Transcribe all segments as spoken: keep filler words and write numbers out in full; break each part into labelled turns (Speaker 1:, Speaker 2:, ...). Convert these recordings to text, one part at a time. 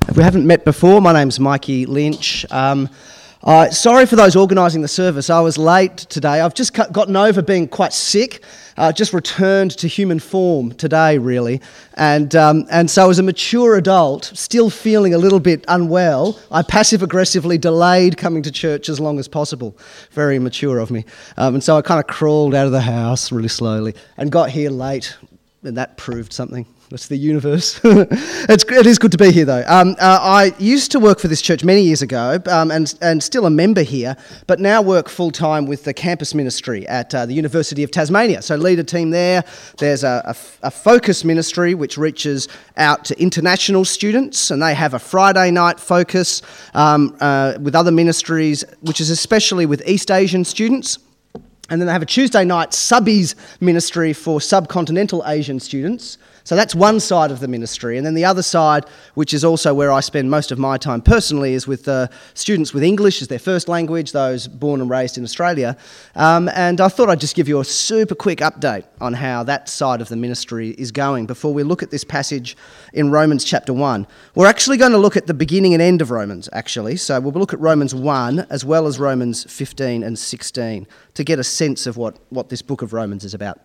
Speaker 1: If we haven't met before, my name's Mikey Lynch. Um, uh, sorry for those organising the service. I was late today. I've just gotten over being quite sick. Uh, just returned to human form today, really. And um, and so as a mature adult, still feeling a little bit unwell, I passive-aggressively delayed coming to church as long as possible. Very mature of me. Um, and so I kind of crawled out of the house really slowly and got here late, and that proved something. That's the universe. it's, it is good to be here, though. Um, uh, I used to work for this church many years ago, um, and and still a member here, but now work full-time with the campus ministry at uh, the University of Tasmania. So lead a team there. There's a, a, a focus ministry which reaches out to international students, and they have a Friday night focus um, uh, with other ministries, which is especially with East Asian students. And then they have a Tuesday night subbies ministry for subcontinental Asian students. So that's one side of the ministry. And then the other side, which is also where I spend most of my time personally, is with uh, students with English as their first language, those born and raised in Australia. Um, and I thought I'd just give you a super quick update on how that side of the ministry is going before we look at this passage in Romans chapter one. We're actually going to look at the beginning and end of Romans, actually. So we'll look at Romans one as well as Romans fifteen and sixteen to get a sense of what, what this book of Romans is about.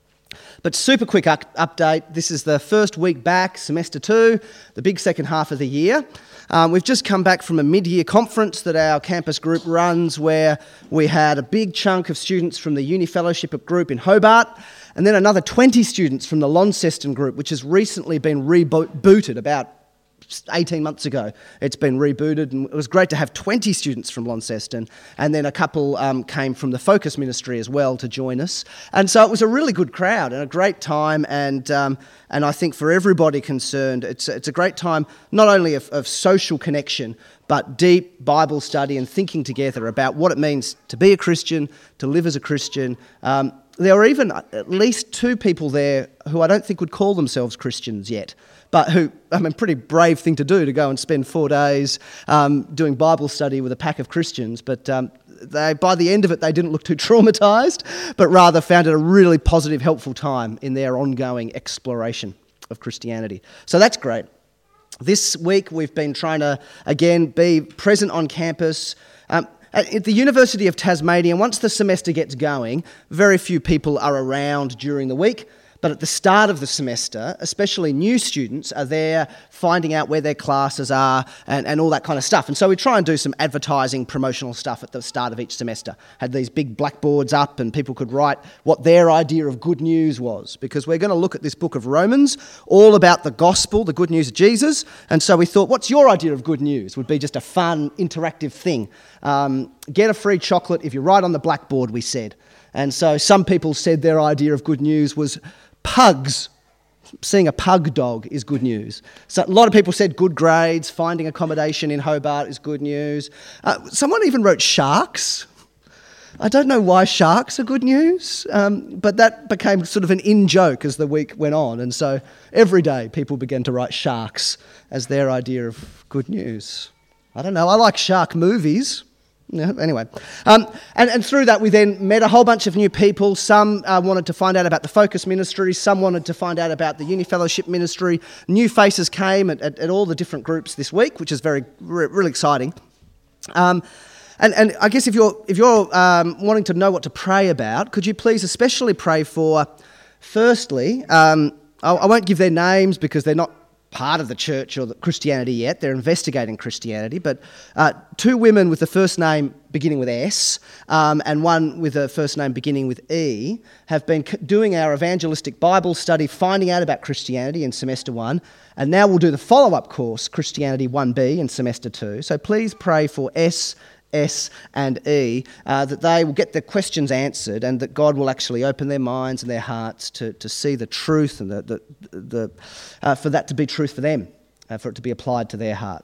Speaker 1: But super quick up- update, this is the first week back, semester two, the big second half of the year. Um, we've just come back from a mid-year conference that our campus group runs where we had a big chunk of students from the Uni Fellowship group in Hobart and then another twenty students from the Launceston group, which has recently been rebooted about eighteen months ago. It's been rebooted, and it was great to have twenty students from Launceston, and then a couple um, came from the Focus Ministry as well to join us. And so it was a really good crowd and a great time, and um, and I think for everybody concerned, it's it's a great time not only of, of social connection, but deep Bible study and thinking together about what it means to be a Christian, to live as a Christian. Um, there were even at least two people there who I don't think would call themselves Christians yet, but who, I mean, pretty brave thing to do, to go and spend four days um, doing Bible study with a pack of Christians. But um, they, by the end of it, they didn't look too traumatised, but rather found it a really positive, helpful time in their ongoing exploration of Christianity. So that's great. This week, we've been trying to, again, be present on campus. Um, At the University of Tasmania, once the semester gets going, very few people are around during the week. But at the start of the semester, especially new students are there finding out where their classes are and, and all that kind of stuff. And so we try and do some advertising, promotional stuff at the start of each semester. Had these big blackboards up and people could write what their idea of good news was, because we're going to look at this book of Romans, all about the gospel, the good news of Jesus. And so we thought, what's your idea of good news? Would be just a fun, interactive thing. Um, get a free chocolate if you write on the blackboard, we said. And so some people said their idea of good news was pugs. Seeing a pug dog is good news. So a lot of people said good grades, finding accommodation in Hobart is good news. Uh, someone even wrote sharks. I don't know why sharks are good news, um, but that became sort of an in-joke as the week went on. And so every day people began to write sharks as their idea of good news. I don't know, I like shark movies. Yeah, anyway, um, and, and through that we then met a whole bunch of new people. Some uh, wanted to find out about the Focus Ministry, some wanted to find out about the Uni Fellowship Ministry. New faces came at, at, at all the different groups this week, which is very, re- really exciting. Um, and, and I guess if you're, if you're um, wanting to know what to pray about, could you please especially pray for, firstly, um, I, I won't give their names because they're not part of the church or the Christianity yet. They're investigating Christianity, but uh, two women with the first name beginning with S um, and one with a first name beginning with E have been c- doing our evangelistic Bible study, finding out about Christianity in semester one, and now we'll do the follow-up course, Christianity one B, in semester two. So please pray for S, S and E, uh, that they will get their questions answered and that God will actually open their minds and their hearts to, to see the truth and the, the, the uh, for that to be truth for them, uh, for it to be applied to their hearts.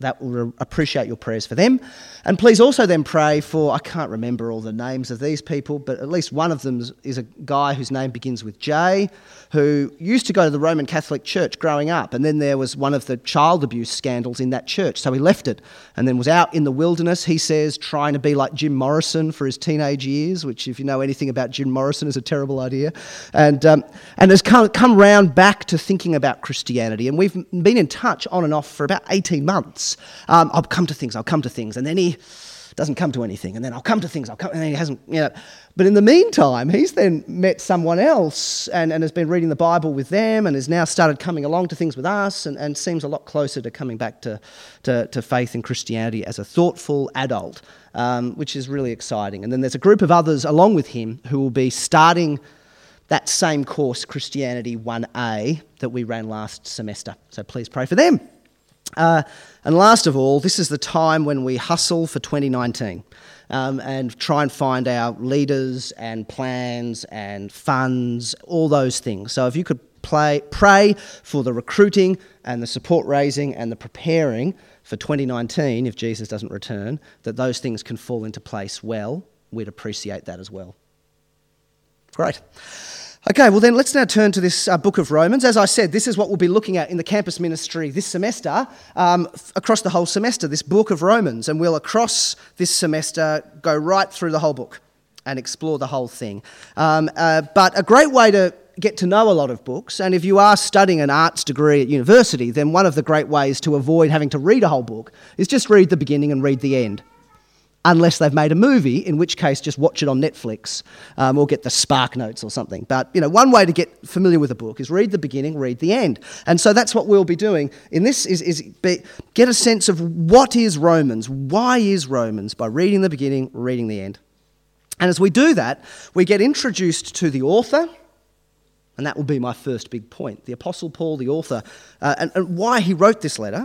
Speaker 1: that will appreciate your prayers for them. And please also then pray for, I can't remember all the names of these people, but at least one of them is a guy whose name begins with J, who used to go to the Roman Catholic Church growing up, and then there was one of the child abuse scandals in that church, so he left it and then was out in the wilderness, he says, trying to be like Jim Morrison for his teenage years, which, if you know anything about Jim Morrison, is a terrible idea, and um, and has come, come round back to thinking about Christianity, and we've been in touch on and off for about eighteen months. Um, I'll come to things, I'll come to things, and then he doesn't come to anything, and then I'll come to things, I'll come, and then he hasn't, you know. But in the meantime, he's then met someone else and, and has been reading the Bible with them and has now started coming along to things with us and, and seems a lot closer to coming back to, to, to faith in Christianity as a thoughtful adult, um, which is really exciting. And then there's a group of others along with him who will be starting that same course, Christianity one A, that we ran last semester. So please pray for them. Uh, and last of all, this is the time when we hustle for twenty nineteen um, and try and find our leaders and plans and funds, all those things. So if you could play, pray for the recruiting and the support raising and the preparing for twenty nineteen, if Jesus doesn't return, that those things can fall into place well, we'd appreciate that as well. Great. Okay, well then let's now turn to this uh, book of Romans. As I said, this is what we'll be looking at in the campus ministry this semester, um, f- across the whole semester, this book of Romans. And we'll, across this semester, go right through the whole book and explore the whole thing. Um, uh, but a great way to get to know a lot of books, and if you are studying an arts degree at university, then one of the great ways to avoid having to read a whole book is just read the beginning and read the end. Unless they've made a movie, in which case just watch it on Netflix um, or get the Spark Notes or something. But, you know, one way to get familiar with a book is read the beginning, read the end. And so that's what we'll be doing in this, is, is be, get a sense of what is Romans, why is Romans, by reading the beginning, reading the end. And as we do that, we get introduced to the author, and that will be my first big point, the Apostle Paul, the author, uh, and, and why he wrote this letter.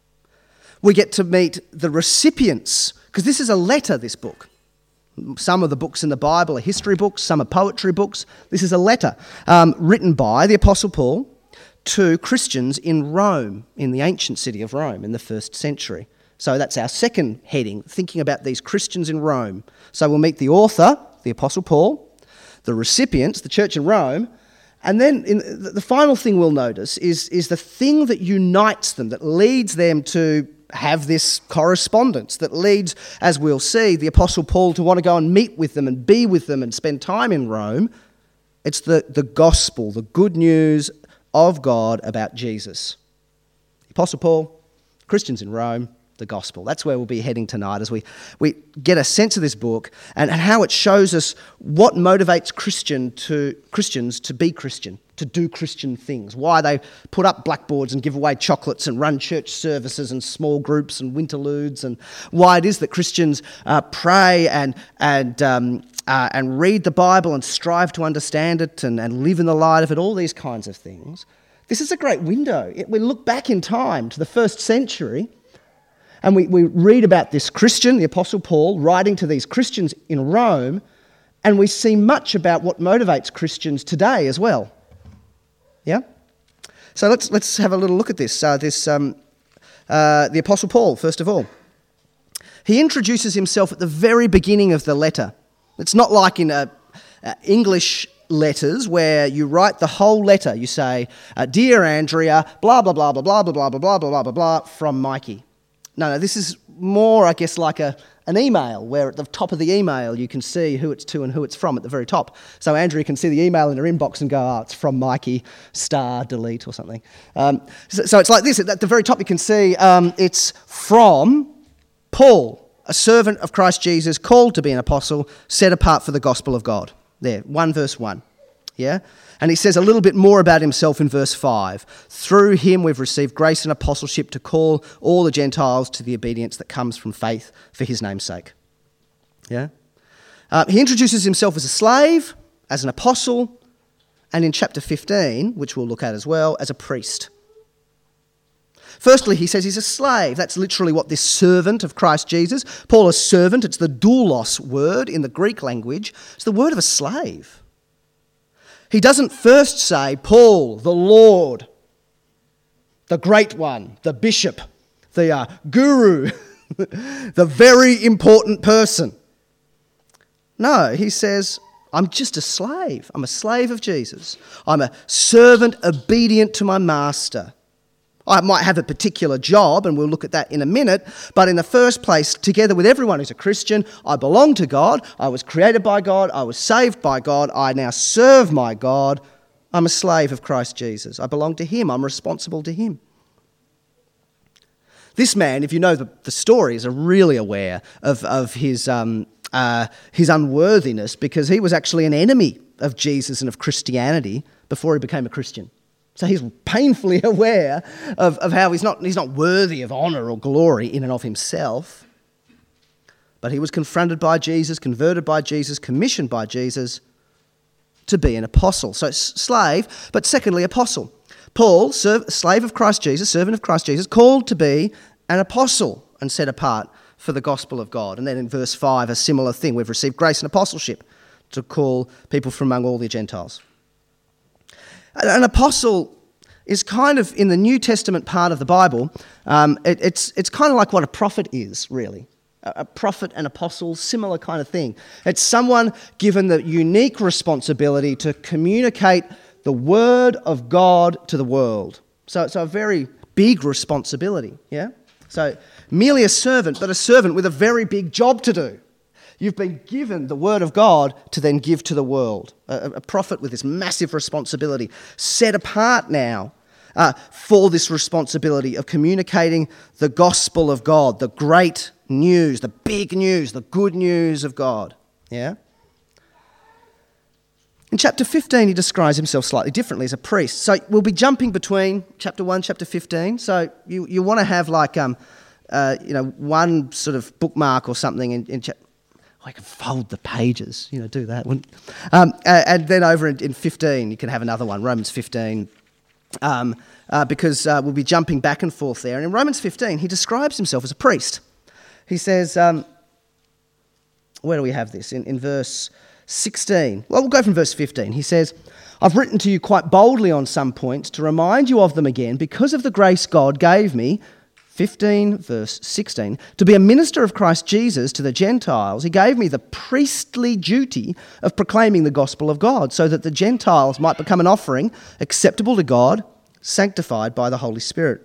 Speaker 1: We get to meet the recipients, because this is a letter, this book. Some of the books in the Bible are history books, some are poetry books. This is a letter um, written by the Apostle Paul to Christians in Rome, in the ancient city of Rome, in the first century. So that's our second heading, thinking about these Christians in Rome. So we'll meet the author, the Apostle Paul, the recipients, the church in Rome, and then in the final thing we'll notice is, is the thing that unites them, that leads them to have this correspondence, that leads, as we'll see, the Apostle Paul to want to go and meet with them and be with them and spend time in Rome. It's the, the gospel, the good news of God about Jesus. The Apostle Paul, Christians in Rome, the gospel. That's where we'll be heading tonight as we, we get a sense of this book and, and how it shows us what motivates Christian to, Christians to be Christian, to do Christian things, why they put up blackboards and give away chocolates and run church services and small groups and winterludes, and why it is that Christians uh, pray and and um, uh, and read the Bible and strive to understand it and, and live in the light of it, all these kinds of things. This is a great window. It, we look back in time to the first century and we, we read about this Christian, the Apostle Paul, writing to these Christians in Rome, and we see much about what motivates Christians today as well. Yeah? So let's let's have a little look at this. Uh, this um, uh, the Apostle Paul, first of all. He introduces himself at the very beginning of the letter. It's not like in uh, uh, English letters where you write the whole letter. You say, uh, Dear Andrea, blah, blah, blah, blah, blah, blah, blah, blah, blah, blah, blah, blah, from Mikey. No, no, this is more, I guess, like a an email, where at the top of the email you can see who it's to and who it's from at the very top. So Andrea can see the email in her inbox and go, oh, it's from Mikey, star, delete, or something. Um, so, so it's like this. At the very top you can see um, it's from Paul, a servant of Christ Jesus, called to be an apostle, set apart for the gospel of God. There, one verse one. Yeah? And he says a little bit more about himself in verse five. Through him we've received grace and apostleship to call all the Gentiles to the obedience that comes from faith for his name's sake. Yeah? Uh, he introduces himself as a slave, as an apostle, and in chapter fifteen, which we'll look at as well, as a priest. Firstly, he says he's a slave. That's literally what this servant of Christ Jesus, Paul, a servant, it's the doulos word in the Greek language. It's the word of a slave. He doesn't first say, Paul, the Lord, the great one, the bishop, the uh, guru, the very important person. No, he says, I'm just a slave. I'm a slave of Jesus. I'm a servant obedient to my master. I might have a particular job, and we'll look at that in a minute, but in the first place, together with everyone who's a Christian, I belong to God, I was created by God, I was saved by God, I now serve my God, I'm a slave of Christ Jesus. I belong to him, I'm responsible to him. This man, if you know the, the story, is really aware of, of his, um, uh, his unworthiness, because he was actually an enemy of Jesus and of Christianity before he became a Christian. So he's painfully aware of, of how he's not, he's not worthy of honour or glory in and of himself. But he was confronted by Jesus, converted by Jesus, commissioned by Jesus to be an apostle. So slave, but secondly, apostle. Paul, serv- slave of Christ Jesus, servant of Christ Jesus, called to be an apostle and set apart for the gospel of God. And then in verse five, a similar thing. We've received grace and apostleship to call people from among all the Gentiles. An apostle is kind of, in the New Testament part of the Bible, um, it, it's it's kind of like what a prophet is, really. A, a prophet and apostle, similar kind of thing. It's someone given the unique responsibility to communicate the word of God to the world. So it's a very big responsibility, yeah? So merely a servant, but a servant with a very big job to do. You've been given the word of God to then give to the world. A, a prophet with this massive responsibility, set apart now uh, for this responsibility of communicating the gospel of God, the great news, the big news, the good news of God. Yeah? In chapter fifteen, he describes himself slightly differently as a priest. So we'll be jumping between chapter one, chapter fifteen. So you, you want to have like, um, uh, you know, one sort of bookmark or something in, in chapter... I can fold the pages, you know, do that. Um, and then over in, in fifteen, you can have another one, Romans fifteen, um, uh, because uh, we'll be jumping back and forth there. And in Romans fifteen, he describes himself as a priest. He says, um, where do we have this? In, in verse sixteen. Well, we'll go from verse fifteen. He says, I've written to you quite boldly on some points to remind you of them again because of the grace God gave me, fifteen, verse sixteen, to be a minister of Christ Jesus to the Gentiles. He gave me the priestly duty of proclaiming the gospel of God so that the Gentiles might become an offering acceptable to God, sanctified by the Holy Spirit.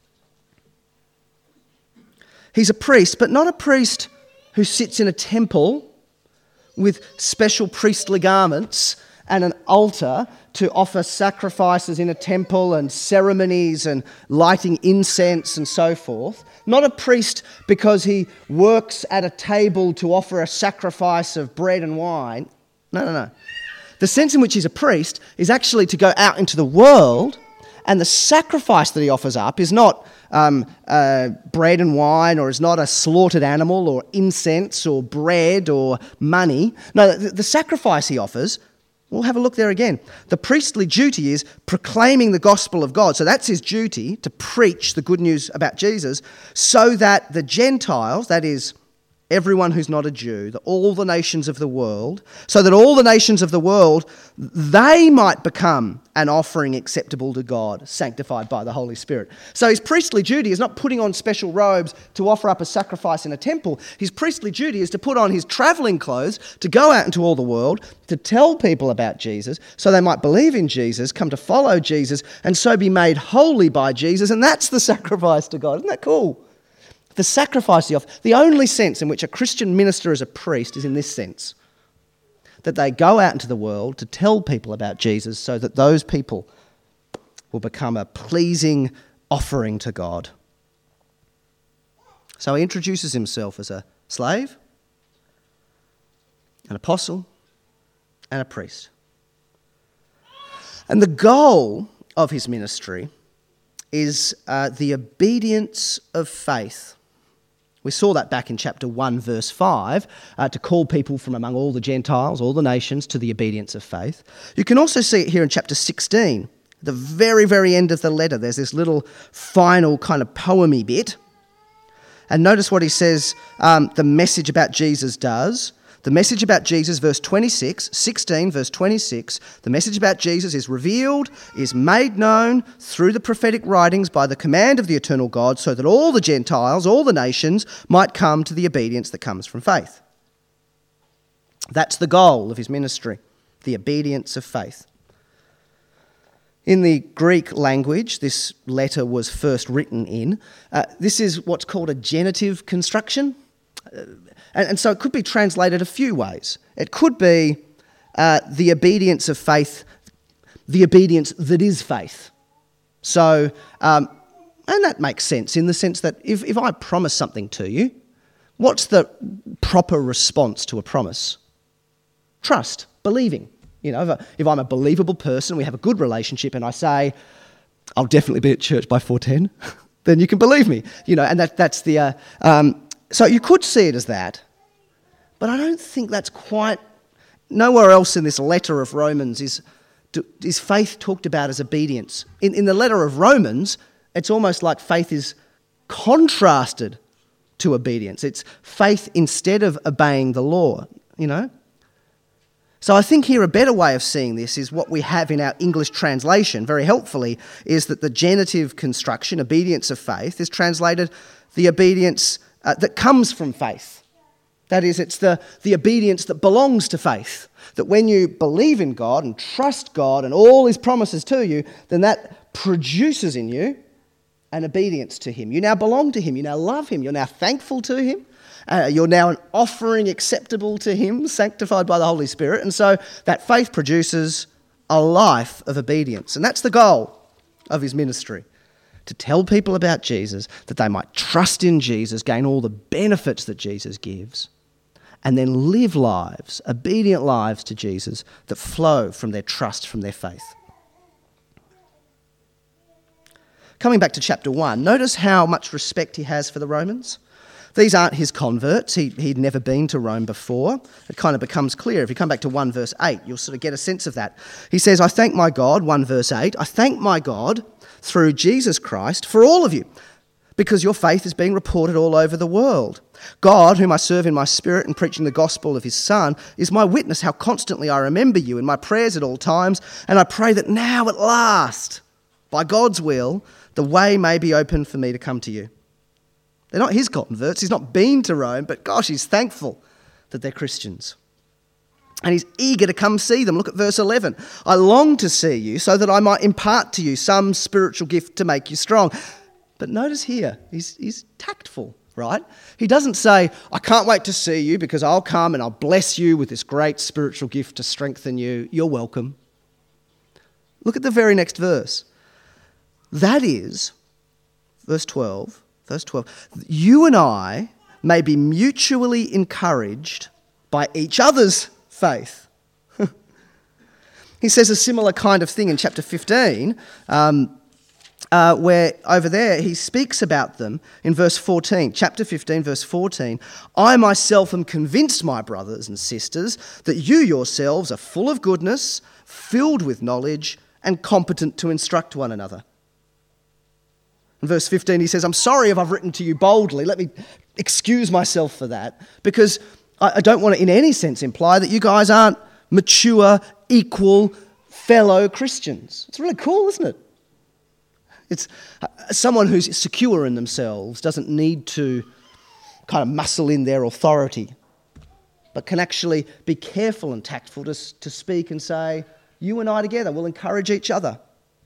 Speaker 1: He's a priest, but not a priest who sits in a temple with special priestly garments and an altar to offer sacrifices in a temple and ceremonies and lighting incense and so forth. Not a priest because he works at a table to offer a sacrifice of bread and wine. No, no, no. The sense in which he's a priest is actually to go out into the world, and the sacrifice that he offers up is not um, uh, bread and wine, or is not a slaughtered animal or incense or bread or money. No, the, the sacrifice he offers, we'll have a look there again. The priestly duty is proclaiming the gospel of God. So that's his duty, to preach the good news about Jesus, so that the Gentiles, that is everyone who's not a Jew, the, all the nations of the world, so that all the nations of the world, they might become an offering acceptable to God, sanctified by the Holy Spirit. So his priestly duty is not putting on special robes to offer up a sacrifice in a temple. His priestly duty is to put on his travelling clothes, to go out into all the world, to tell people about Jesus, so they might believe in Jesus, come to follow Jesus, and so be made holy by Jesus. And that's the sacrifice to God. Isn't that cool? The sacrifice he offers. The only sense in which a Christian minister is a priest is in this sense, that they go out into the world to tell people about Jesus so that those people will become a pleasing offering to God. So he introduces himself as a slave, an apostle, and a priest. And the goal of his ministry is uh, the obedience of faith. We saw that back in chapter one, verse five, uh, to call people from among all the Gentiles, all the nations, to the obedience of faith. You can also see it here in chapter sixteen, the very, very end of the letter. There's this little final kind of poemy bit. And notice what he says um, the message about Jesus does. The message about Jesus, verse twenty-six, sixteen, verse twenty-six, the message about Jesus is revealed, is made known through the prophetic writings by the command of the eternal God, so that all the Gentiles, all the nations, might come to the obedience that comes from faith. That's the goal of his ministry, the obedience of faith. In the Greek language, this letter was first written in. Uh, this is what's called a genitive construction. Uh, and, and so it could be translated a few ways. It could be uh, the obedience of faith, the obedience that is faith. So, um, and that makes sense in the sense that if, if I promise something to you, what's the proper response to a promise? Trust, believing. You know, if, I, if I'm a believable person, we have a good relationship, and I say, I'll definitely be at church by four ten, then you can believe me. You know, and that that's the... Uh, um, so you could see it as that, but I don't think that's quite... Nowhere else in this letter of Romans is, is faith talked about as obedience. In, in the letter of Romans, it's almost like faith is contrasted to obedience. It's faith instead of obeying the law, you know. So I think here a better way of seeing this is what we have in our English translation, very helpfully, is that the genitive construction, obedience of faith, is translated the obedience uh, that comes from faith. That is, it's the, the obedience that belongs to faith. That when you believe in God and trust God and all his promises to you, then that produces in you an obedience to him. You now belong to him. You now love him. You're now thankful to him. Uh, you're now an offering acceptable to him, sanctified by the Holy Spirit. And so that faith produces a life of obedience. And that's the goal of his ministry, to tell people about Jesus, that they might trust in Jesus, gain all the benefits that Jesus gives, and then live lives, obedient lives to Jesus that flow from their trust, from their faith. Coming back to chapter one, notice how much respect he has for the Romans. These aren't his converts. He, he'd never been to Rome before. It kind of becomes clear. If you come back to one verse eight, you'll sort of get a sense of that. He says, I thank my God, one verse eight, I thank my God through Jesus Christ for all of you, because your faith is being reported all over the world. God, whom I serve in my spirit and preaching the gospel of his Son, is my witness how constantly I remember you in my prayers at all times, and I pray that now at last, by God's will, the way may be open for me to come to you. They're not his converts. He's not been to Rome, but gosh, he's thankful that they're Christians. And he's eager to come see them. Look at verse eleven. I long to see you so that I might impart to you some spiritual gift to make you strong. But notice here, he's, he's tactful, right? He doesn't say, I can't wait to see you because I'll come and I'll bless you with this great spiritual gift to strengthen you. You're welcome. Look at the very next verse. That is, verse twelve, Verse twelve, you and I may be mutually encouraged by each other's faith. He says a similar kind of thing in chapter fifteen, um, uh, where over there he speaks about them in verse fourteen. Chapter fifteen, verse fourteen, I myself am convinced, my brothers and sisters, that you yourselves are full of goodness, filled with knowledge, and competent to instruct one another. In verse fifteen, he says, I'm sorry if I've written to you boldly. Let me excuse myself for that, because I don't want to in any sense imply that you guys aren't mature, equal, fellow Christians. It's really cool, isn't it? It's someone who's secure in themselves doesn't need to kind of muscle in their authority, but can actually be careful and tactful to, to speak and say, you and I together will encourage each other.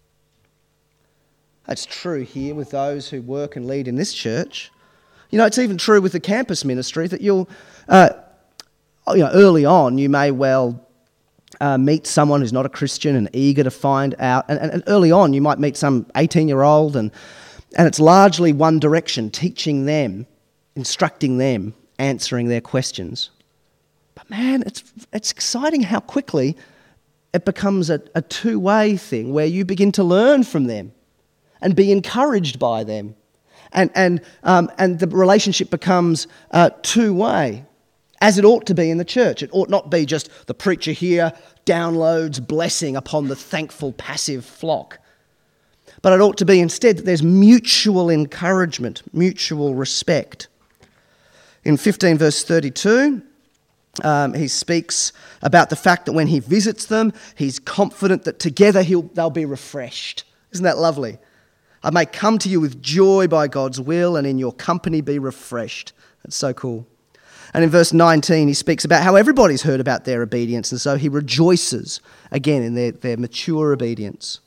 Speaker 1: That's true here with those who work and lead in this church. You know, it's even true with the campus ministry that you'll, uh, you know, early on you may well uh, meet someone who's not a Christian and eager to find out. And, and, and early on you might meet some eighteen-year-old and, and it's largely one direction, teaching them, instructing them, answering their questions. But man, it's it's exciting how quickly it becomes a, a two-way thing where you begin to learn from them and be encouraged by them. And and um, and the relationship becomes uh, two-way, as it ought to be in the church. It ought not be just the preacher here downloads blessing upon the thankful passive flock. But it ought to be instead that there's mutual encouragement, mutual respect. In fifteen verse thirty-two, Um, he speaks about the fact that when he visits them, he's confident that together he'll, they'll be refreshed. Isn't that lovely? I may come to you with joy by God's will and in your company be refreshed. That's so cool. And in verse nineteen, he speaks about how everybody's heard about their obedience, and so he rejoices again in their, their mature obedience.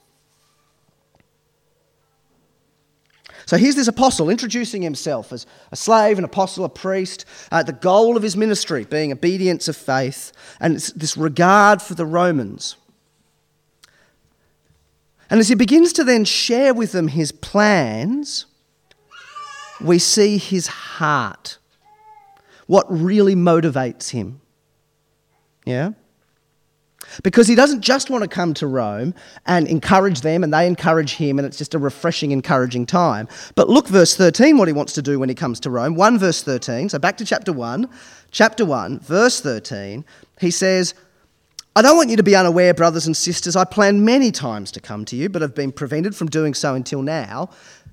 Speaker 1: So here's this apostle introducing himself as a slave, an apostle, a priest, uh, the goal of his ministry being obedience of faith, and it's this regard for the Romans. And as he begins to then share with them his plans, we see his heart, what really motivates him. Yeah? Because he doesn't just want to come to Rome and encourage them and they encourage him and it's just a refreshing, encouraging time. But look, verse thirteen, what he wants to do when he comes to Rome. one verse thirteen, so back to chapter one. Chapter one, verse thirteen, he says, I don't want you to be unaware, brothers and sisters. I planned many times to come to you, but have been prevented from doing so until now,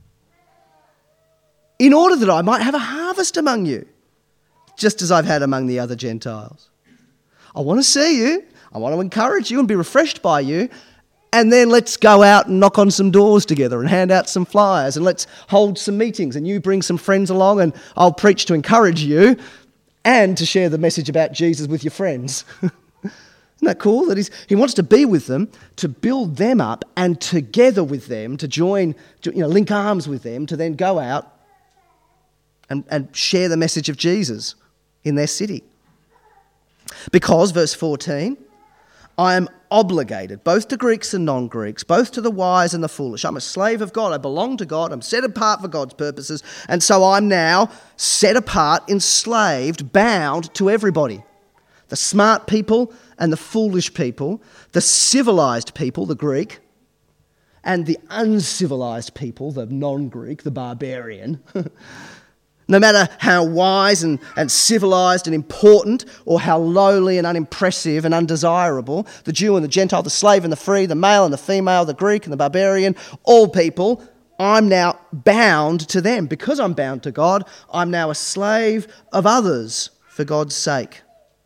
Speaker 1: in order that I might have a harvest among you, just as I've had among the other Gentiles. I want to see you. I want to encourage you and be refreshed by you. And then let's go out and knock on some doors together and hand out some flyers and let's hold some meetings and you bring some friends along and I'll preach to encourage you and to share the message about Jesus with your friends. Isn't that cool? That he's, he wants to be with them, to build them up and together with them, to join, to, you know, link arms with them, to then go out and, and share the message of Jesus in their city. Because, verse fourteen, I am obligated, both to Greeks and non-Greeks, both to the wise and the foolish. I'm a slave of God. I belong to God. I'm set apart for God's purposes. And so I'm now set apart, enslaved, bound to everybody. The smart people and the foolish people, the civilized people, the Greek, and the uncivilized people, the non-Greek, the barbarian. No matter how wise and, and civilized and important, or how lowly and unimpressive and undesirable, the Jew and the Gentile, the slave and the free, the male and the female, the Greek and the barbarian, all people, I'm now bound to them. Because I'm bound to God, I'm now a slave of others for God's sake.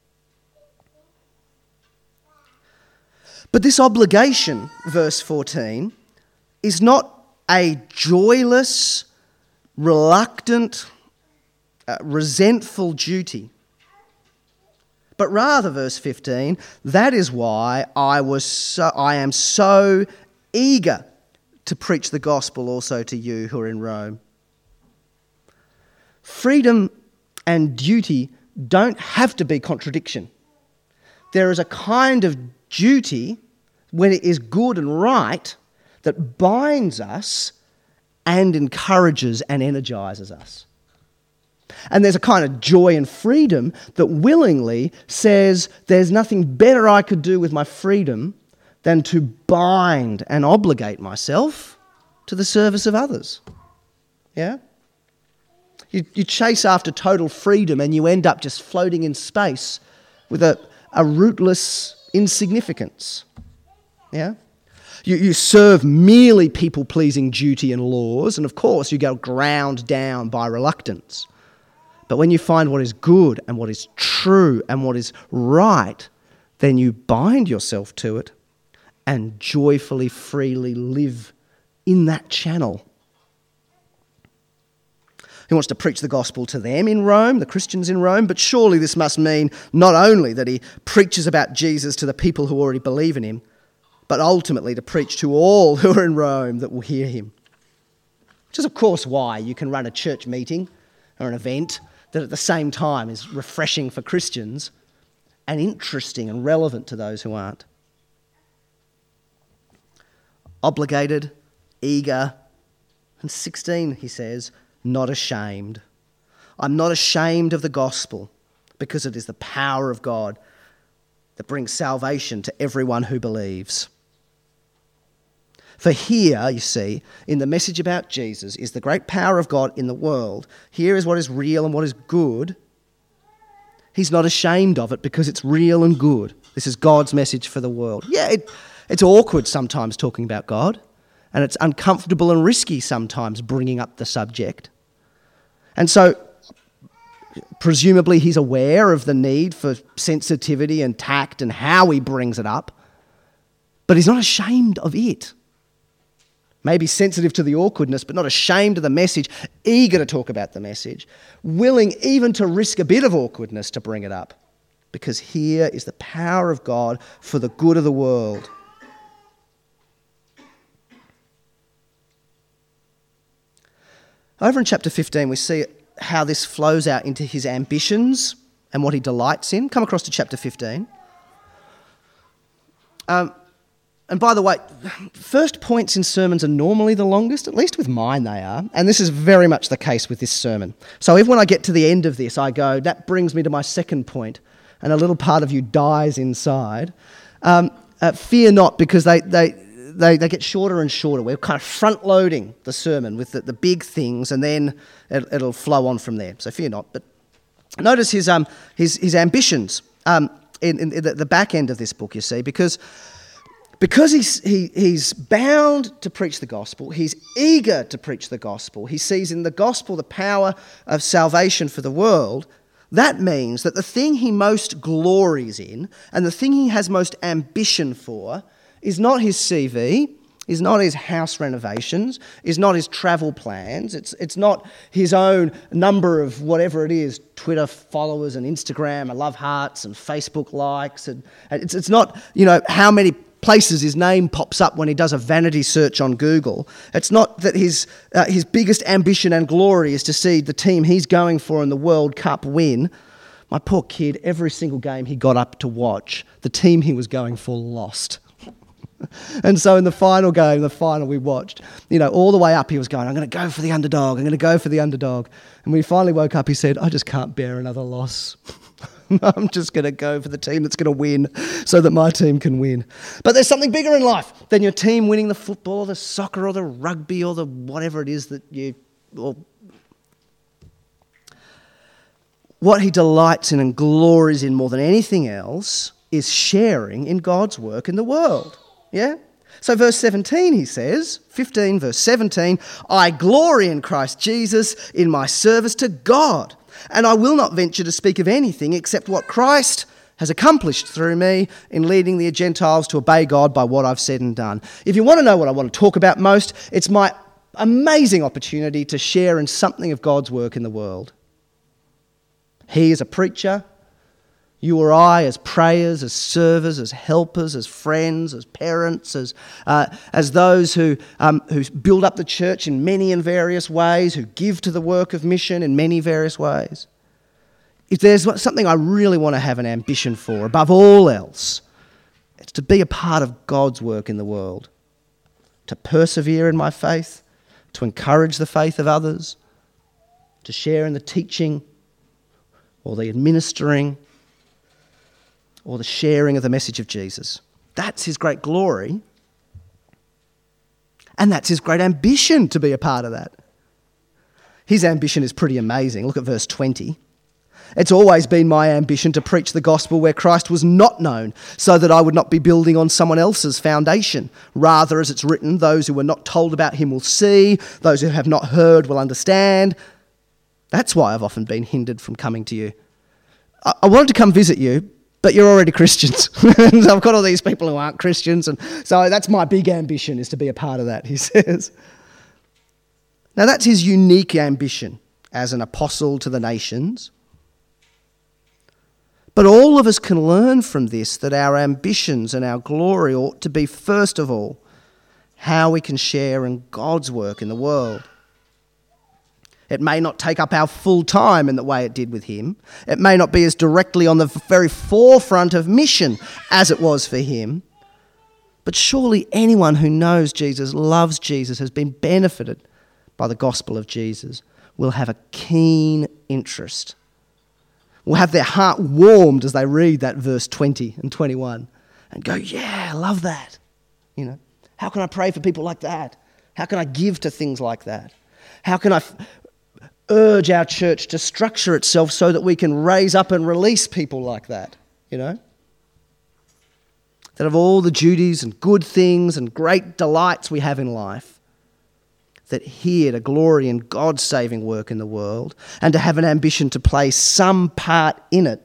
Speaker 1: But this obligation, verse fourteen, is not a joyless, reluctant, Uh, resentful duty. But rather, verse fifteen, that is why I was so, I am so eager to preach the gospel also to you who are in Rome. Freedom and duty don't have to be contradiction. There is a kind of duty, when it is good and right, that binds us and encourages and energizes us. And there's a kind of joy and freedom that willingly says there's nothing better I could do with my freedom than to bind and obligate myself to the service of others. Yeah? You, you chase after total freedom and you end up just floating in space with a, a rootless insignificance. Yeah? You, you serve merely people-pleasing duty and laws, and of course you go ground down by reluctance. But when you find what is good and what is true and what is right, then you bind yourself to it and joyfully, freely live in that channel. He wants to preach the gospel to them in Rome, the Christians in Rome, but surely this must mean not only that he preaches about Jesus to the people who already believe in him, but ultimately to preach to all who are in Rome that will hear him. Which is, of course, why you can run a church meeting or an event that at the same time is refreshing for Christians and interesting and relevant to those who aren't. Obligated, eager, and sixteen, he says, not ashamed. I'm not ashamed of the gospel because it is the power of God that brings salvation to everyone who believes. For here, you see, in the message about Jesus is the great power of God in the world. Here is what is real and what is good. He's not ashamed of it because it's real and good. This is God's message for the world. Yeah, it, it's awkward sometimes talking about God, and it's uncomfortable and risky sometimes bringing up the subject. And so Presumably he's aware of the need for sensitivity and tact and how he brings it up, but he's not ashamed of it. Maybe sensitive to the awkwardness, but not ashamed of the message, eager to talk about the message, willing even to risk a bit of awkwardness to bring it up, because here is the power of God for the good of the world. Over in chapter fifteen, we see how this flows out into his ambitions and what he delights in. Come across to chapter fifteen. Um, and by the way, first points in sermons are normally the longest, at least with mine they are, and this is very much the case with this sermon. So even when I get to the end of this, I go, that brings me to my second point, and a little part of you dies inside. Um, uh, fear not, because they... they They, they get shorter and shorter. We're kind of front-loading the sermon with the, the big things, and then it, it'll flow on from there. So fear not. But notice his um his his ambitions um in, in the, the back end of this book. You see, because because he's he he's bound to preach the gospel. He's eager to preach the gospel. He sees in the gospel the power of salvation for the world. That means that the thing he most glories in, and the thing he has most ambition for, is not his C V, is not his house renovations, is not his travel plans, it's it's not his own number of whatever it is, Twitter followers and Instagram and love hearts and Facebook likes, and it's it's not, you know, how many places his name pops up when he does a vanity search on Google. It's not that his uh, his biggest ambition and glory is to see the team he's going for in the World Cup win. My poor kid, every single game he got up to watch, the team he was going for lost. And so in the final game, the final we watched, you know, all the way up he was going, I'm going to go for the underdog, I'm going to go for the underdog. And when he finally woke up, he said, I just can't bear another loss. I'm just going to go for the team that's going to win so that my team can win. But there's something bigger in life than your team winning the football or the soccer or the rugby or the whatever it is that you... Or what he delights in and glories in more than anything else is sharing in God's work in the world. Yeah? So verse seventeen, he says, fifteen, verse seventeen, I glory in Christ Jesus in my service to God, and I will not venture to speak of anything except what Christ has accomplished through me in leading the Gentiles to obey God by what I've said and done. If you want to know what I want to talk about most, it's my amazing opportunity to share in something of God's work in the world. He is a preacher. You or I, as prayers, as servers, as helpers, as friends, as parents, as uh, as those who um, who build up the church in many and various ways, who give to the work of mission in many various ways. If there's something I really want to have an ambition for, above all else, it's to be a part of God's work in the world, to persevere in my faith, to encourage the faith of others, to share in the teaching or the administering or the sharing of the message of Jesus. That's his great glory. And that's his great ambition to be a part of that. His ambition is pretty amazing. Look at verse twenty. It's always been my ambition to preach the gospel where Christ was not known, so that I would not be building on someone else's foundation. Rather, as it's written, those who were not told about him will see, those who have not heard will understand. That's why I've often been hindered from coming to you. I, I wanted to come visit you, but you're already Christians. And I've got all these people who aren't Christians, and so that's my big ambition, is to be a part of that, he says. Now that's his unique ambition as an apostle to the nations. But all of us can learn from this that our ambitions and our glory ought to be, first of all, how we can share in God's work in the world. It may not take up our full time in the way it did with him. It may not be as directly on the very forefront of mission as it was for him. But surely anyone who knows Jesus, loves Jesus, has been benefited by the gospel of Jesus, will have a keen interest, will have their heart warmed as they read that verse twenty and twenty-one and go, yeah, I love that. You know, how can I pray for people like that? How can I give to things like that? How can I f- urge our church to structure itself so that we can raise up and release people like that, you know? That of all the duties and good things and great delights we have in life, that here to glory in God's saving work in the world and to have an ambition to play some part in it,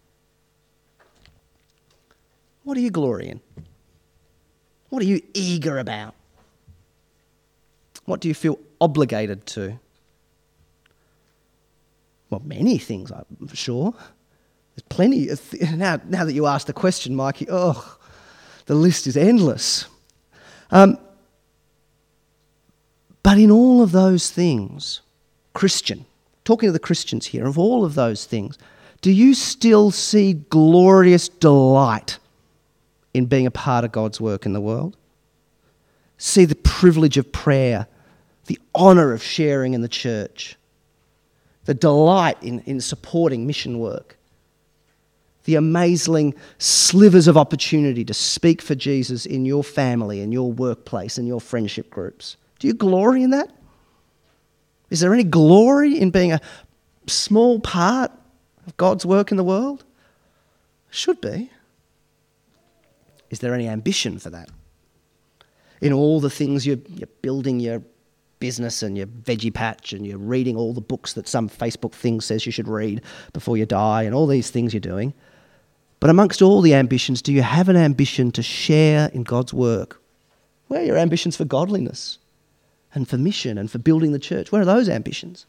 Speaker 1: what do you glory in? What are you eager about? What do you feel obligated to? Well, many things, I'm sure. There's plenty. Of th- now, now that you ask the question, Mikey, oh, the list is endless. Um, but in all of those things, Christian, talking to the Christians here, of all of those things, do you still see glorious delight in being a part of God's work in the world? See the privilege of prayer, the honour of sharing in the church, the delight in, in supporting mission work, the amazing slivers of opportunity to speak for Jesus in your family, in your workplace, in your friendship groups. Do you glory in that? Is there any glory in being a small part of God's work in the world? Should be. Is there any ambition for that? In all the things you're, you're building your business and your veggie patch and you're reading all the books that some Facebook thing says you should read before you die and all these things you're doing. But amongst all the ambitions, do you have an ambition to share in God's work? Where are your ambitions for godliness and for mission and for building the church? Where are those ambitions?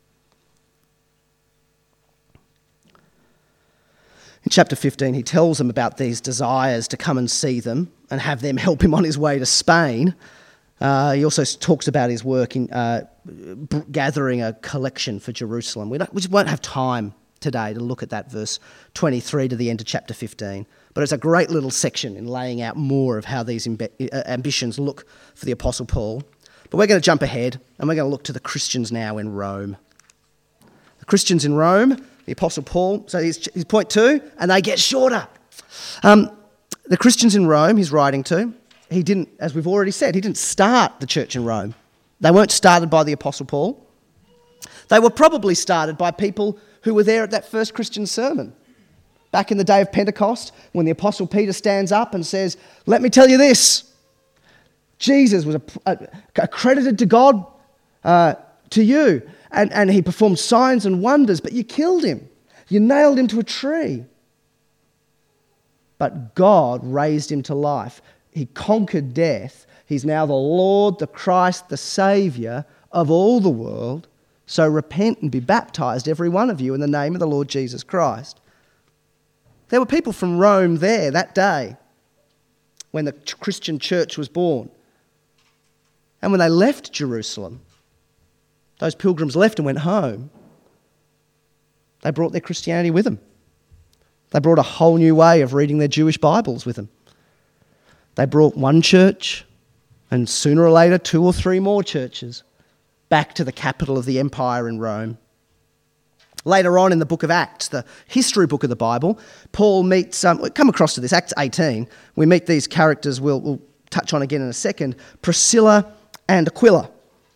Speaker 1: In chapter fifteen, he tells them about these desires to come and see them and have them help him on his way to Spain. Uh, he also talks about his work in uh, b- gathering a collection for Jerusalem. We, don't, we just won't have time today to look at that verse twenty-three to the end of chapter fifteen. But it's a great little section in laying out more of how these imbe- uh, ambitions look for the Apostle Paul. But we're going to jump ahead and we're going to look to the Christians now in Rome. The Christians in Rome, the Apostle Paul, so he's, he's point two, and they get shorter. Um, the Christians in Rome he's writing to, he didn't, as we've already said, he didn't start the church in Rome. They weren't started by the Apostle Paul. They were probably started by people who were there at that first Christian sermon. Back in the day of Pentecost, when the Apostle Peter stands up and says, let me tell you this, Jesus was accredited to God, uh, to you, and, and he performed signs and wonders, but you killed him. You nailed him to a tree. But God raised him to life. He conquered death. He's now the Lord, the Christ, the Saviour of all the world. So repent and be baptised, every one of you, in the name of the Lord Jesus Christ. There were people from Rome there that day when the Christian church was born. And when they left Jerusalem, those pilgrims left and went home, they brought their Christianity with them. They brought a whole new way of reading their Jewish Bibles with them. They brought one church, and sooner or later, two or three more churches, back to the capital of the empire in Rome. Later on in the book of Acts, the history book of the Bible, Paul meets, um, we'll come across to this, Acts eighteen, we meet these characters we'll, we'll touch on again in a second, Priscilla and Aquila.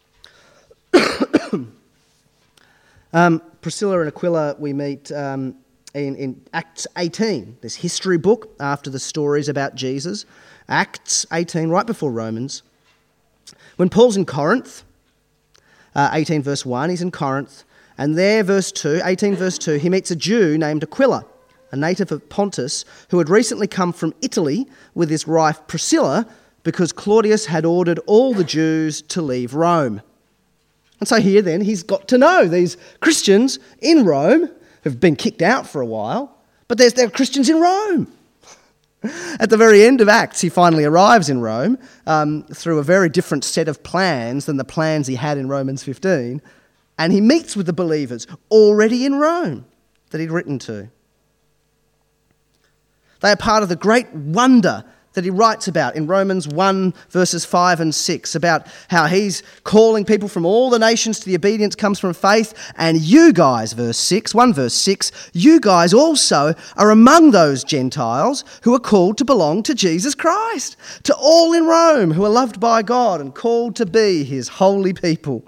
Speaker 1: um, Priscilla and Aquila we meet um, in, in Acts eighteen, this history book after the stories about Jesus. Acts eighteen, right before Romans. When Paul's in Corinth, uh, eighteen verse one, he's in Corinth, and there, verse two, eighteen verse two, he meets a Jew named Aquila, a native of Pontus, who had recently come from Italy with his wife Priscilla because Claudius had ordered all the Jews to leave Rome. And so here then, he's got to know these Christians in Rome who've been kicked out for a while, but there's there are Christians in Rome. At the very end of Acts, he finally arrives in Rome um, through a very different set of plans than the plans he had in Romans fifteen, and he meets with the believers already in Rome that he'd written to. They are part of the great wonder that he writes about in Romans one verses five and six, about how he's calling people from all the nations to the obedience comes from faith, and you guys, verse six, one verse six, you guys also are among those Gentiles who are called to belong to Jesus Christ, to all in Rome who are loved by God and called to be his holy people.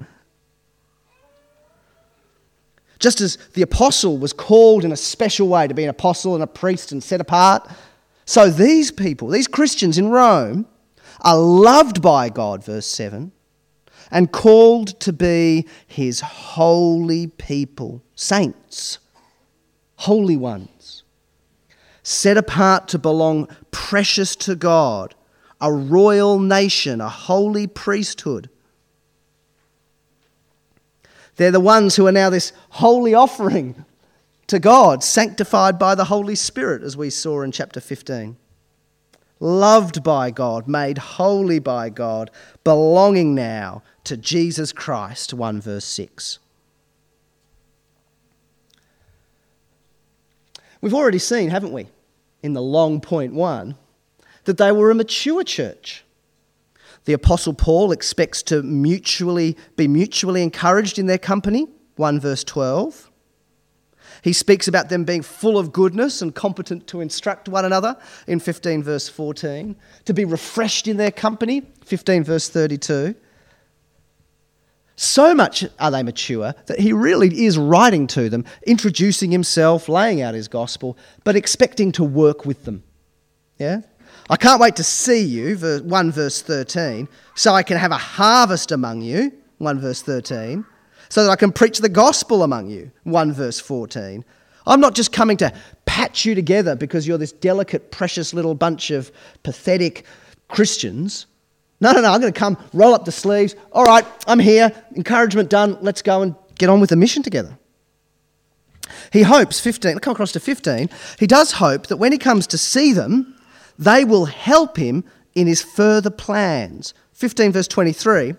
Speaker 1: Just as the apostle was called in a special way to be an apostle and a priest and set apart, so these people, these Christians in Rome, are loved by God, verse seven, and called to be his holy people, saints, holy ones, set apart to belong precious to God, a royal nation, a holy priesthood. They're the ones who are now this holy offering to God, sanctified by the Holy Spirit, as we saw in chapter fifteen. Loved by God, made holy by God, belonging now to Jesus Christ, one verse six. We've already seen, haven't we, in the long point one, that they were a mature church. The Apostle Paul expects to mutually be mutually encouraged in their company, one verse twelve. He speaks about them being full of goodness and competent to instruct one another in fifteen verse fourteen, to be refreshed in their company, fifteen verse thirty-two. So much are they mature that he really is writing to them, introducing himself, laying out his gospel, but expecting to work with them. Yeah? I can't wait to see you, one verse thirteen, so I can have a harvest among you, one verse thirteen, so that I can preach the gospel among you, one verse fourteen. I'm not just coming to patch you together because you're this delicate, precious little bunch of pathetic Christians. No, no, no, I'm going to come, roll up the sleeves. All right, I'm here, encouragement done, let's go and get on with the mission together. He hopes, fifteen, come across to fifteen, he does hope that when he comes to see them, they will help him in his further plans. fifteen verse twenty-three,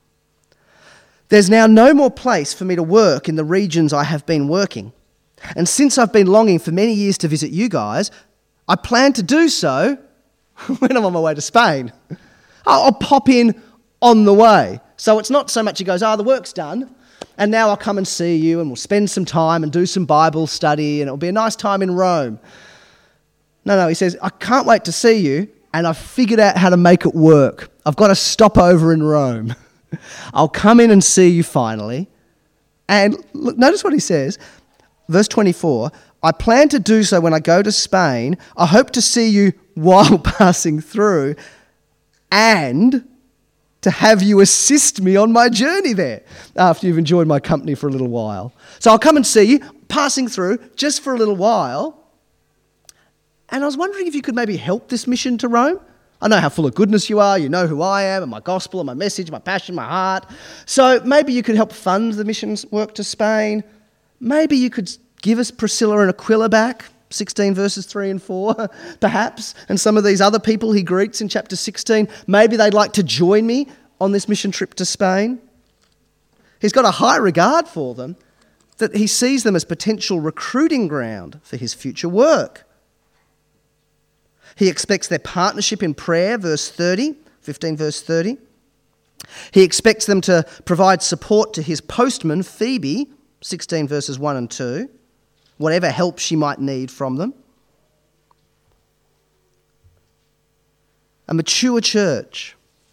Speaker 1: there's now no more place for me to work in the regions I have been working. And since I've been longing for many years to visit you guys, I plan to do so when I'm on my way to Spain. I'll, I'll pop in on the way. So it's not so much he goes, oh, the work's done, and now I'll come and see you and we'll spend some time and do some Bible study and it'll be a nice time in Rome. No, no, he says, I can't wait to see you and I've figured out how to make it work. I've got to stop over in Rome. I'll come in and see you finally. And look, notice what he says. Verse twenty-four, I plan to do so when I go to Spain. I hope to see you while passing through and to have you assist me on my journey there after you've enjoyed my company for a little while. So I'll come and see you, passing through just for a little while. And I was wondering if you could maybe help this mission to Rome. I know how full of goodness you are. You know who I am and my gospel and my message, my passion, my heart. So maybe you could help fund the missions work to Spain. Maybe you could give us Priscilla and Aquila back, sixteen verses three and four, perhaps. And some of these other people he greets in chapter sixteen, maybe they'd like to join me on this mission trip to Spain. He's got a high regard for them, that he sees them as potential recruiting ground for his future work. He expects their partnership in prayer, verse thirty, fifteen verse thirty. He expects them to provide support to his postman, Phoebe, sixteen verses one and two, whatever help she might need from them. A mature church.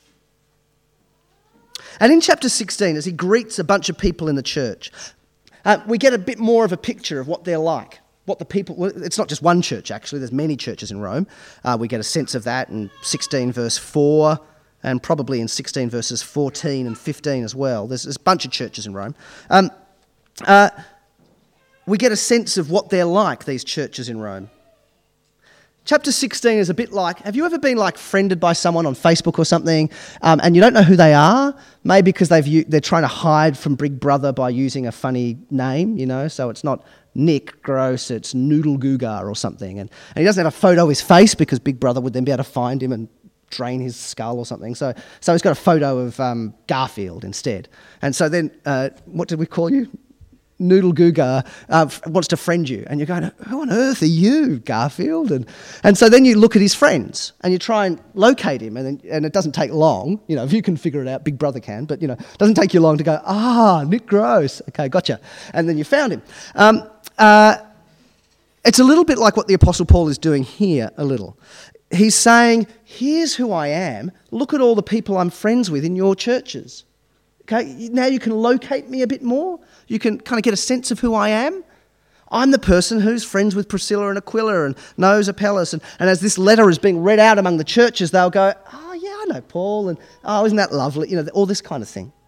Speaker 1: And in chapter sixteen, as he greets a bunch of people in the church, uh, we get a bit more of a picture of what they're like. What the people, well, it's not just one church actually, there's many churches in Rome. Uh, we get a sense of that in sixteen verse four and probably in sixteen verses fourteen and fifteen as well. There's, there's a bunch of churches in Rome. Um, uh, we get a sense of what they're like, these churches in Rome. Chapter sixteen is a bit like, have you ever been like friended by someone on Facebook or something um, and you don't know who they are? Maybe because they've, they're trying to hide from Big Brother by using a funny name, you know, so it's not Nick Gross, it's Noodle Gugar or something. And, and he doesn't have a photo of his face because Big Brother would then be able to find him and drain his skull or something. So so he's got a photo of um, Garfield instead. And so then, uh, what did we call you? Noodle Gugar uh, wants to friend you. And you're going, who on earth are you, Garfield? And and so then you look at his friends and you try and locate him. And then, and it doesn't take long. You know, if you can figure it out, Big Brother can. But, you know, it doesn't take you long to go, ah, Nick Gross. Okay, gotcha. And then you found him. Um, Uh, it's a little bit like what the Apostle Paul is doing here a little. He's saying, here's who I am. Look at all the people I'm friends with in your churches. Okay, now you can locate me a bit more. You can kind of get a sense of who I am. I'm the person who's friends with Priscilla and Aquila and knows Apelles. And, and as this letter is being read out among the churches, they'll go, oh, yeah, I know Paul. And, oh, isn't that lovely? You know, all this kind of thing.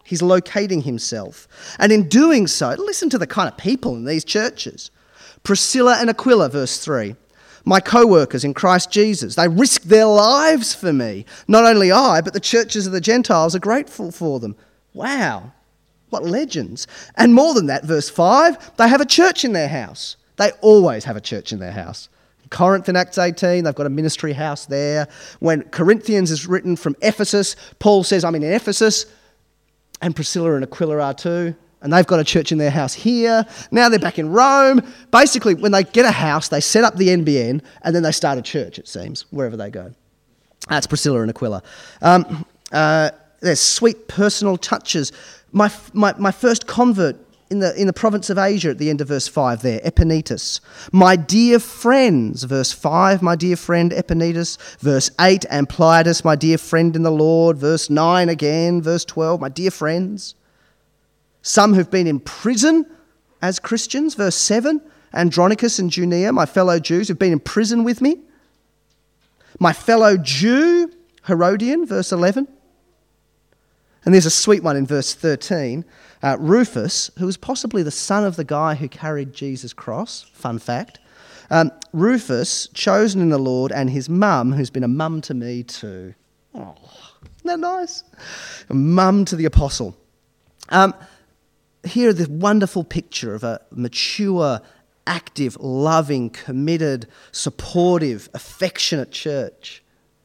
Speaker 1: He's locating himself. And in doing so, listen to the kind of people in these churches. Priscilla and Aquila, verse three. My co-workers in Christ Jesus, they risked their lives for me. Not only I, but the churches of the Gentiles are grateful for them. Wow, what legends. And more than that, verse five, they have a church in their house. They always have a church in their house. Corinth in Acts eighteen, they've got a ministry house there. When Corinthians is written from Ephesus, Paul says, I'm in Ephesus, and Priscilla and Aquila are too. And they've got a church in their house here. Now they're back in Rome. Basically, when they get a house, they set up the N B N and then they start a church, it seems, wherever they go. That's Priscilla and Aquila. Um, uh, there's sweet personal touches. My, my, my first convert in the, in the province of Asia at the end of verse five there, Epaenetus. My dear friends, verse five, my dear friend Epaenetus. Verse eight, Ampliatus, my dear friend in the Lord. Verse nine again, verse twelve, my dear friends. Some who've been in prison as Christians, verse seven, Andronicus and Junia, my fellow Jews who've been in prison with me. My fellow Jew, Herodian, verse eleven. And there's a sweet one in verse thirteen. Uh, Rufus, who was possibly the son of the guy who carried Jesus' cross, fun fact. Um, Rufus, chosen in the Lord, and his mum, who's been a mum to me too. Oh, isn't that nice? A mum to the apostle. Um, Here, this wonderful picture of a mature, active, loving, committed, supportive, affectionate church.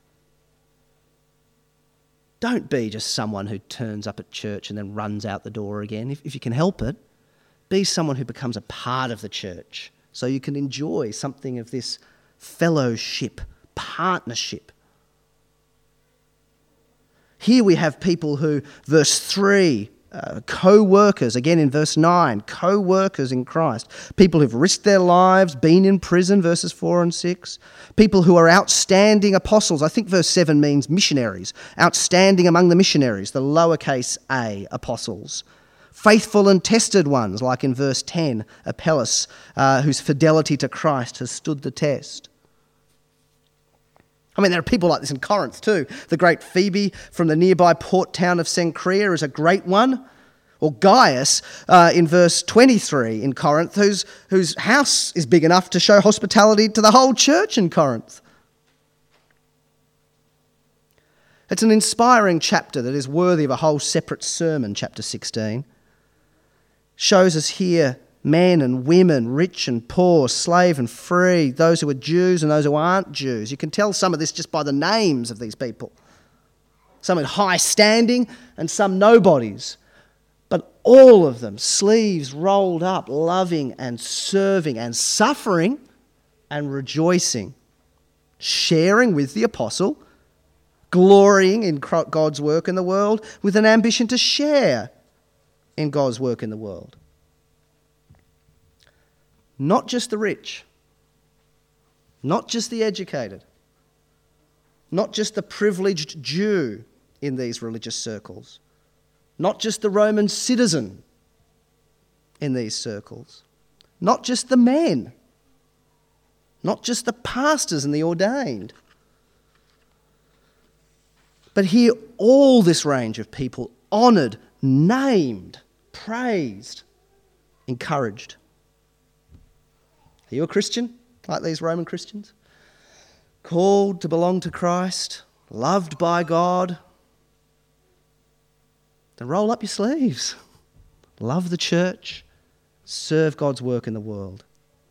Speaker 1: Don't be just someone who turns up at church and then runs out the door again. If, if you can help it, be someone who becomes a part of the church so you can enjoy something of this fellowship, partnership. Here we have people who, verse three, Uh, co-workers, again in verse nine, co-workers in Christ. People who've risked their lives, been in prison, verses four and six. People who are outstanding apostles. I think verse seven means missionaries. Outstanding among the missionaries, the lowercase a apostles. Faithful and tested ones, like in verse ten, Apelles, uh, whose fidelity to Christ has stood the test. I mean, there are people like this in Corinth too. The great Phoebe from the nearby port town of Cenchrea is a great one. Or Gaius uh, in verse twenty-three in Corinth, whose, whose house is big enough to show hospitality to the whole church in Corinth. It's an inspiring chapter that is worthy of a whole separate sermon, chapter sixteen. Shows us here men and women, rich and poor, slave and free, those who are Jews and those who aren't Jews. You can tell some of this just by the names of these people. Some in high standing and some nobodies. But all of them, sleeves rolled up, loving and serving and suffering and rejoicing, sharing with the apostle, glorying in God's work in the world with an ambition to share in God's work in the world. Not just the rich, not just the educated, not just the privileged Jew in these religious circles, not just the Roman citizen in these circles, not just the men, not just the pastors and the ordained, but here all this range of people honoured, named, praised, encouraged. Are you a Christian, like these Roman Christians? Called to belong to Christ, loved by God? Then roll up your sleeves. Love the church. Serve God's work in the world.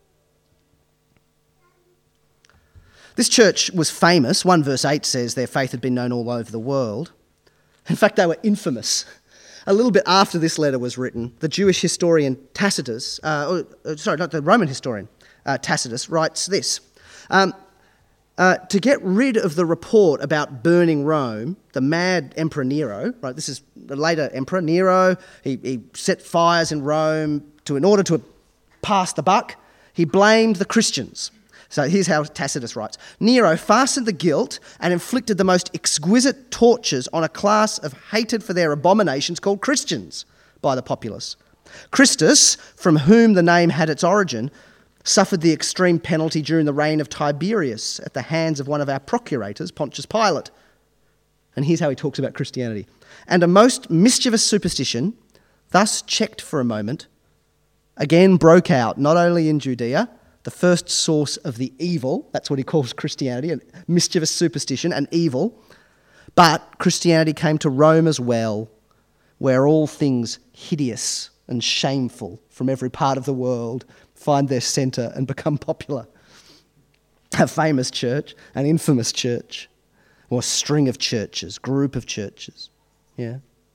Speaker 1: This church was famous. one verse eight says their faith had been known all over the world. In fact, they were infamous. A little bit after this letter was written, the Jewish historian Tacitus, uh, or, sorry, not the Roman historian, Uh, Tacitus writes this. Um, uh, to get rid of the report about burning Rome, the mad Emperor Nero, right, this is the later Emperor Nero, he, he set fires in Rome to, in order to pass the buck, he blamed the Christians. So here's how Tacitus writes. Nero fastened the guilt and inflicted the most exquisite tortures on a class of hated for their abominations called Christians by the populace. Christus, from whom the name had its origin, suffered the extreme penalty during the reign of Tiberius at the hands of one of our procurators, Pontius Pilate. And here's how he talks about Christianity. And a most mischievous superstition, thus checked for a moment, again broke out, not only in Judea, the first source of the evil, that's what he calls Christianity, a mischievous superstition, and evil, but Christianity came to Rome as well, where all things hideous and shameful from every part of the world find their centre and become popular. A famous church, an infamous church, or a string of churches, group of churches. Yeah.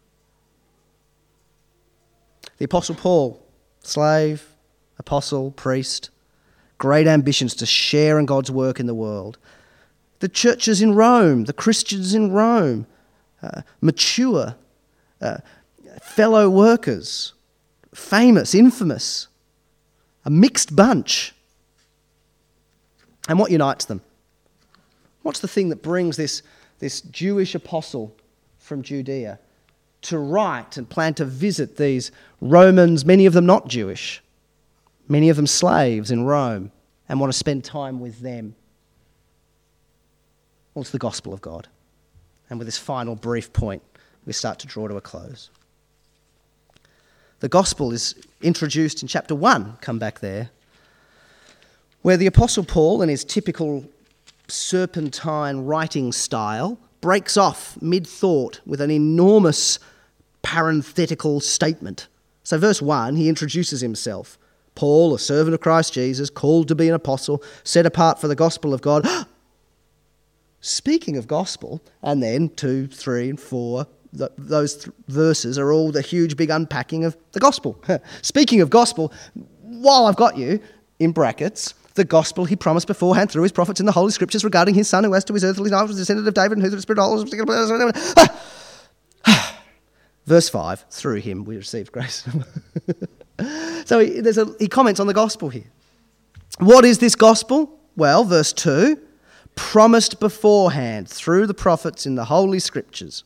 Speaker 1: The Apostle Paul, slave, apostle, priest, great ambitions to share in God's work in the world. The churches in Rome, the Christians in Rome, uh, mature, uh, fellow workers, famous, infamous, a mixed bunch. And what unites them? What's the thing that brings this, this Jewish apostle from Judea to write and plan to visit these Romans, many of them not Jewish, many of them slaves in Rome, and want to spend time with them? Well, it's the gospel of God. And with this final brief point, we start to draw to a close. The gospel is introduced in chapter one, come back there, where the Apostle Paul, in his typical serpentine writing style, breaks off mid-thought with an enormous parenthetical statement. So verse one, he introduces himself. Paul, a servant of Christ Jesus, called to be an apostle, set apart for the gospel of God. Speaking of gospel, and then two, three, and four, th- those th- verses are all the huge big unpacking of the gospel. Speaking of gospel, while I've got you, in brackets, the gospel he promised beforehand through his prophets in the Holy Scriptures regarding his son who as to his earthly life was descendant of David and who through the Spirit of Verse five, through him we received grace. So he, there's a, he comments on the gospel here. What is this gospel? Well, verse two, promised beforehand through the prophets in the Holy Scriptures.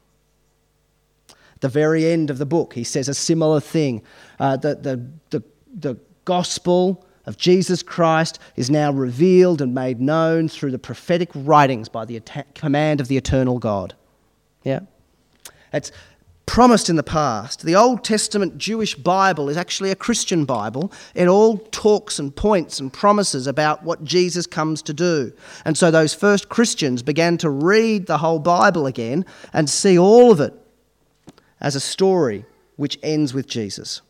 Speaker 1: At the very end of the book, he says a similar thing. Uh, the, the, the, the gospel of Jesus Christ is now revealed and made known through the prophetic writings by the at- command of the eternal God. Yeah? It's promised in the past. The Old Testament Jewish Bible is actually a Christian Bible. It all talks and points and promises about what Jesus comes to do. And so those first Christians began to read the whole Bible again and see all of it as a story which ends with Jesus.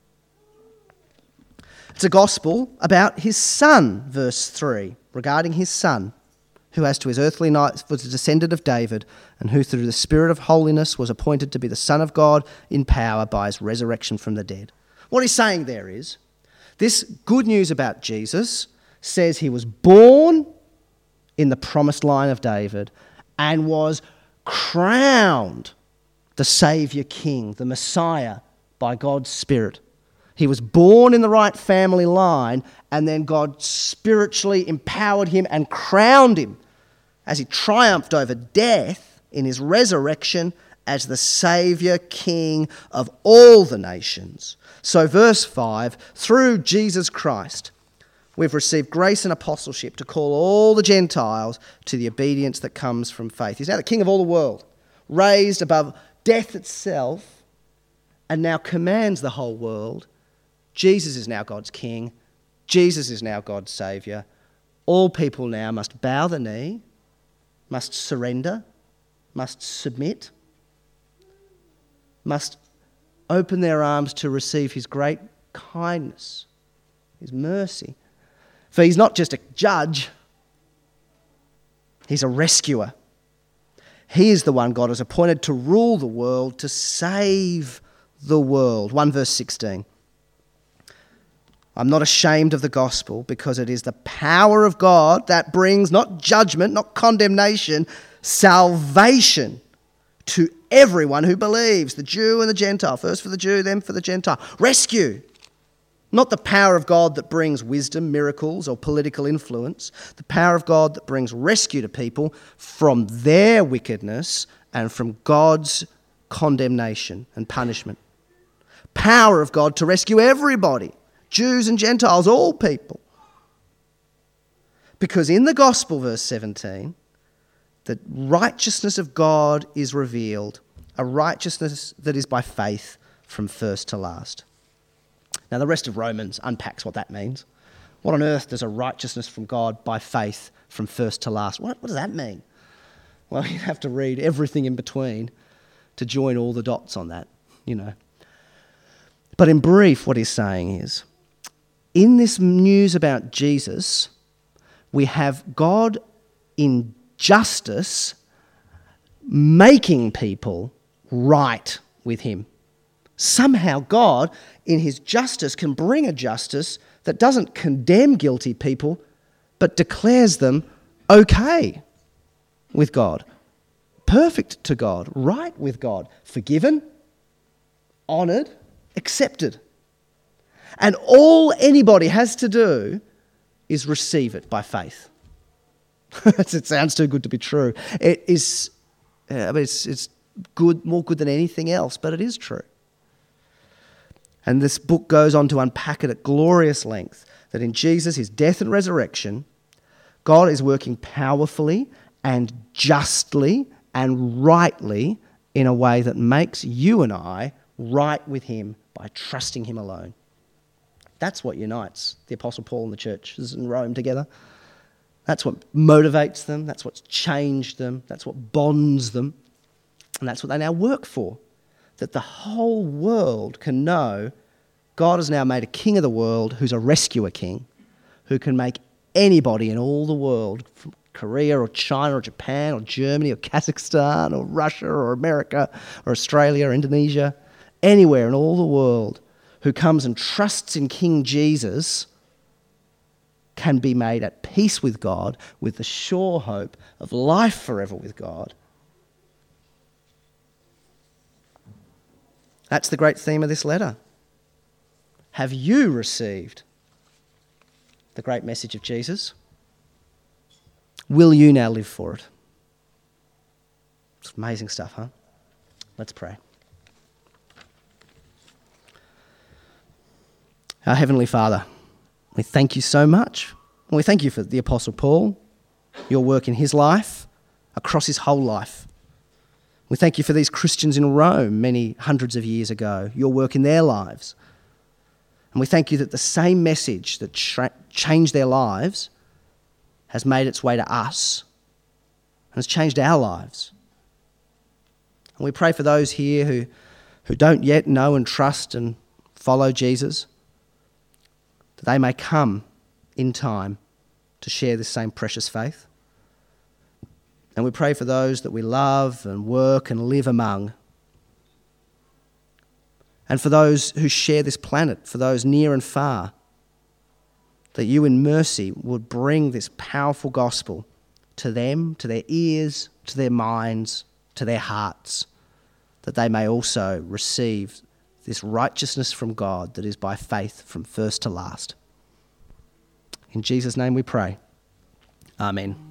Speaker 1: It's a gospel about his son, verse three, regarding his son, who as to his earthly life was a descendant of David, and who through the Spirit of holiness was appointed to be the Son of God in power by his resurrection from the dead. What he's saying there is, this good news about Jesus says he was born in the promised line of David and was crowned the Saviour King, the Messiah, by God's Spirit. He was born in the right family line, and then God spiritually empowered him and crowned him as he triumphed over death in his resurrection as the Saviour King of all the nations. So verse five, through Jesus Christ, we've received grace and apostleship to call all the Gentiles to the obedience that comes from faith. He's now the King of all the world, raised above death itself, and now commands the whole world. Jesus is now God's King. Jesus is now God's Saviour. All people now must bow the knee, must surrender, must submit, must open their arms to receive his great kindness, his mercy. For he's not just a judge, he's a rescuer. He is the one God has appointed to rule the world, to save the world. one verse sixteen. I'm not ashamed of the gospel because it is the power of God that brings not judgment, not condemnation, salvation to everyone who believes, the Jew and the Gentile. First for the Jew, then for the Gentile. Rescue. Not the power of God that brings wisdom, miracles, or political influence. The power of God that brings rescue to people from their wickedness and from God's condemnation and punishment. Power of God to rescue everybody. Jews and Gentiles, all people. Because in the gospel, verse seventeen, the righteousness of God is revealed, a righteousness that is by faith from first to last. Now, the rest of Romans unpacks what that means. What on earth does a righteousness from God by faith from first to last? What, what does that mean? Well, you'd have to read everything in between to join all the dots on that, you know. But in brief, what he's saying is, in this news about Jesus, we have God in justice making people right with him. Somehow God, in his justice, can bring a justice that doesn't condemn guilty people, but declares them okay with God, perfect to God, right with God, forgiven, honoured, accepted. And all anybody has to do is receive it by faith. It sounds too good to be true. It is, I mean, it's, it's good, more good than anything else, but it is true. And this book goes on to unpack it at glorious length, that in Jesus, his death and resurrection, God is working powerfully and justly and rightly in a way that makes you and I right with him by trusting him alone. That's what unites the Apostle Paul and the churches in Rome together. That's what motivates them. That's what's changed them. That's what bonds them. And that's what they now work for. That the whole world can know God has now made a king of the world who's a rescuer king, who can make anybody in all the world, from Korea or China or Japan or Germany or Kazakhstan or Russia or America or Australia or Indonesia, anywhere in all the world, who comes and trusts in King Jesus, can be made at peace with God with the sure hope of life forever with God. That's the great theme of this letter. Have you received the great message of Jesus? Will you now live for it? It's amazing stuff, huh? Let's pray. Our Heavenly Father, we thank you so much. And we thank you for the Apostle Paul, your work in his life, across his whole life. We thank you for these Christians in Rome many hundreds of years ago, your work in their lives. And we thank you that the same message that tra- changed their lives has made its way to us and has changed our lives. And we pray for those here who, who don't yet know and trust and follow Jesus, that they may come in time to share this same precious faith. And we pray for those that we love and work and live among. And for those who share this planet, for those near and far, that you in mercy would bring this powerful gospel to them, to their ears, to their minds, to their hearts, that they may also receive this righteousness from God that is by faith from first to last. In Jesus' name we pray. Amen.